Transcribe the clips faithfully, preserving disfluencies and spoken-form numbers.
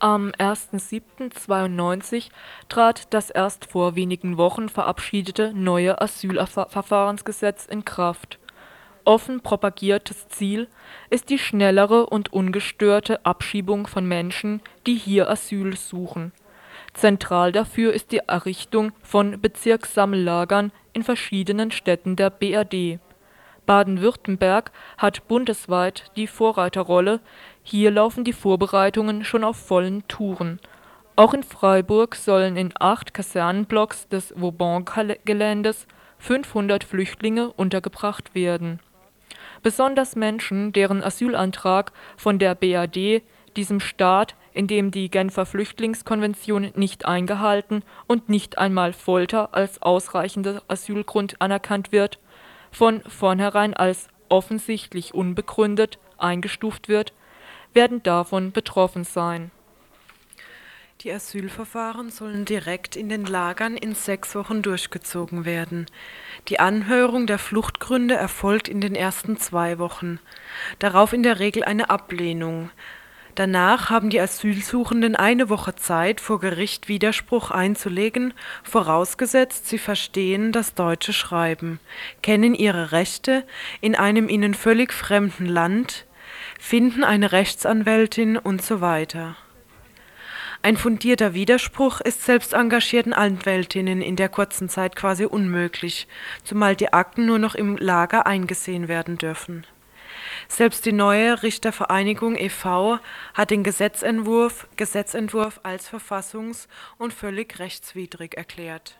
Am erster siebter zweiundneunzig trat das erst vor wenigen Wochen verabschiedete neue Asylverfahrensgesetz in Kraft. Offen propagiertes Ziel ist die schnellere und ungestörte Abschiebung von Menschen, die hier Asyl suchen. Zentral dafür ist die Errichtung von Bezirkssammellagern in verschiedenen Städten der B R D. Baden-Württemberg hat bundesweit die Vorreiterrolle, hier laufen die Vorbereitungen schon auf vollen Touren. Auch in Freiburg sollen in acht Kasernenblocks des Vauban-Geländes fünfhundert Flüchtlinge untergebracht werden. Besonders Menschen, deren Asylantrag von der B R D, diesem Staat, in dem die Genfer Flüchtlingskonvention nicht eingehalten und nicht einmal Folter als ausreichender Asylgrund anerkannt wird, von vornherein als offensichtlich unbegründet eingestuft wird, werden davon betroffen sein. Die Asylverfahren sollen direkt in den Lagern in sechs Wochen durchgezogen werden. Die Anhörung der Fluchtgründe erfolgt in den ersten zwei Wochen. Darauf in der Regel eine Ablehnung. Danach haben die Asylsuchenden eine Woche Zeit, vor Gericht Widerspruch einzulegen, vorausgesetzt, sie verstehen das deutsche Schreiben, kennen ihre Rechte in einem ihnen völlig fremden Land, finden eine Rechtsanwältin und so weiter. Ein fundierter Widerspruch ist selbst engagierten Anwältinnen in der kurzen Zeit quasi unmöglich, zumal die Akten nur noch im Lager eingesehen werden dürfen. Selbst die neue Richtervereinigung e V hat den Gesetzentwurf, Gesetzentwurf als verfassungs- und völlig rechtswidrig erklärt.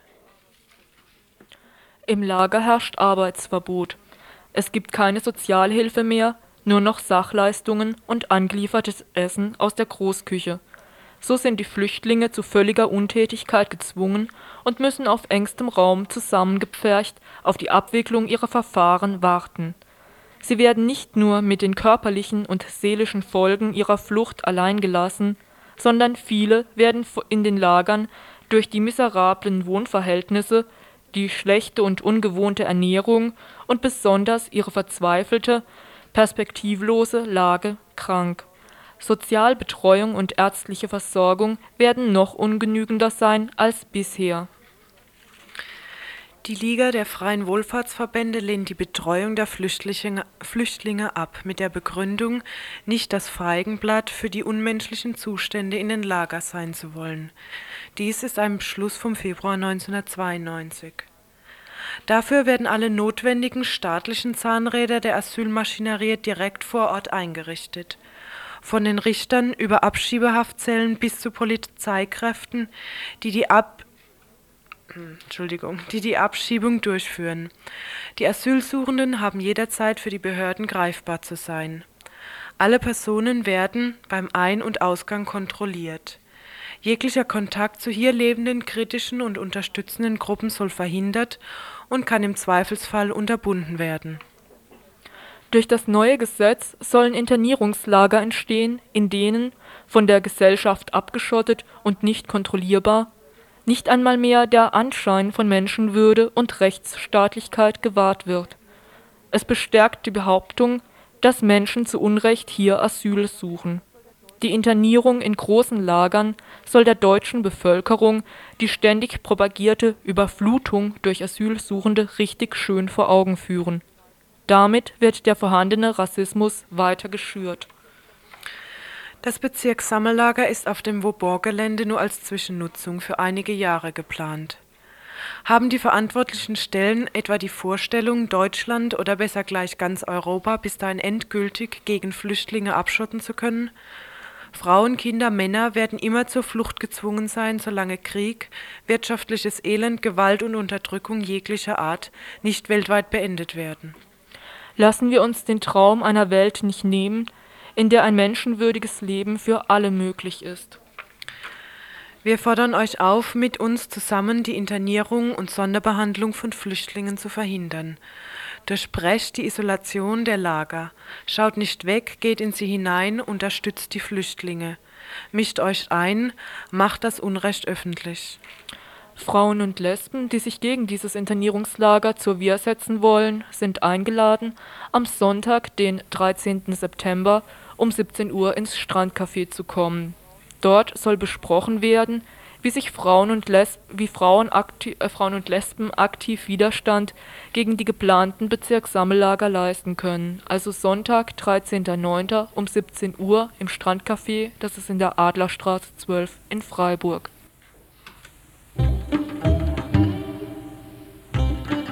Im Lager herrscht Arbeitsverbot. Es gibt keine Sozialhilfe mehr, nur noch Sachleistungen und angeliefertes Essen aus der Großküche. So sind die Flüchtlinge zu völliger Untätigkeit gezwungen und müssen auf engstem Raum zusammengepfercht auf die Abwicklung ihrer Verfahren warten. Sie werden nicht nur mit den körperlichen und seelischen Folgen ihrer Flucht allein gelassen, sondern viele werden in den Lagern durch die miserablen Wohnverhältnisse, die schlechte und ungewohnte Ernährung und besonders ihre verzweifelte, perspektivlose Lage krank. Sozialbetreuung und ärztliche Versorgung werden noch ungenügender sein als bisher. Die Liga der Freien Wohlfahrtsverbände lehnt die Betreuung der Flüchtlinge, Flüchtlinge ab, mit der Begründung, nicht das Feigenblatt für die unmenschlichen Zustände in den Lagern sein zu wollen. Dies ist ein Beschluss vom Februar neunzehnhundertzweiundneunzig. Dafür werden alle notwendigen staatlichen Zahnräder der Asylmaschinerie direkt vor Ort eingerichtet. Von den Richtern über Abschiebehaftzellen bis zu Polizeikräften, die die Ab Entschuldigung, die die Abschiebung durchführen. Die Asylsuchenden haben jederzeit für die Behörden greifbar zu sein. Alle Personen werden beim Ein- und Ausgang kontrolliert. Jeglicher Kontakt zu hier lebenden kritischen und unterstützenden Gruppen soll verhindert und kann im Zweifelsfall unterbunden werden. Durch das neue Gesetz sollen Internierungslager entstehen, in denen, von der Gesellschaft abgeschottet und nicht kontrollierbar, nicht einmal mehr der Anschein von Menschenwürde und Rechtsstaatlichkeit gewahrt wird. Es bestärkt die Behauptung, dass Menschen zu Unrecht hier Asyl suchen. Die Internierung in großen Lagern soll der deutschen Bevölkerung die ständig propagierte Überflutung durch Asylsuchende richtig schön vor Augen führen. Damit wird der vorhandene Rassismus weiter geschürt. Das Bezirkssammellager ist auf dem Vauban-Gelände nur als Zwischennutzung für einige Jahre geplant. Haben die verantwortlichen Stellen etwa die Vorstellung, Deutschland oder besser gleich ganz Europa bis dahin endgültig gegen Flüchtlinge abschotten zu können? Frauen, Kinder, Männer werden immer zur Flucht gezwungen sein, solange Krieg, wirtschaftliches Elend, Gewalt und Unterdrückung jeglicher Art nicht weltweit beendet werden. Lassen wir uns den Traum einer Welt nicht nehmen, in der ein menschenwürdiges Leben für alle möglich ist. Wir fordern euch auf, mit uns zusammen die Internierung und Sonderbehandlung von Flüchtlingen zu verhindern. Durchbrecht die Isolation der Lager. Schaut nicht weg, geht in sie hinein, unterstützt die Flüchtlinge. Mischt euch ein, macht das Unrecht öffentlich. Frauen und Lesben, die sich gegen dieses Internierungslager zur Wehr setzen wollen, sind eingeladen, am Sonntag, den dreizehnten September, um siebzehn Uhr ins Strandcafé zu kommen. Dort soll besprochen werden, wie sich Frauen und, Les wie Frauen, akti äh, Frauen und Lesben aktiv Widerstand gegen die geplanten Bezirkssammellager leisten können. Also Sonntag, dreizehnter neunter um siebzehn Uhr im Strandcafé, das ist in der Adlerstraße zwölf in Freiburg.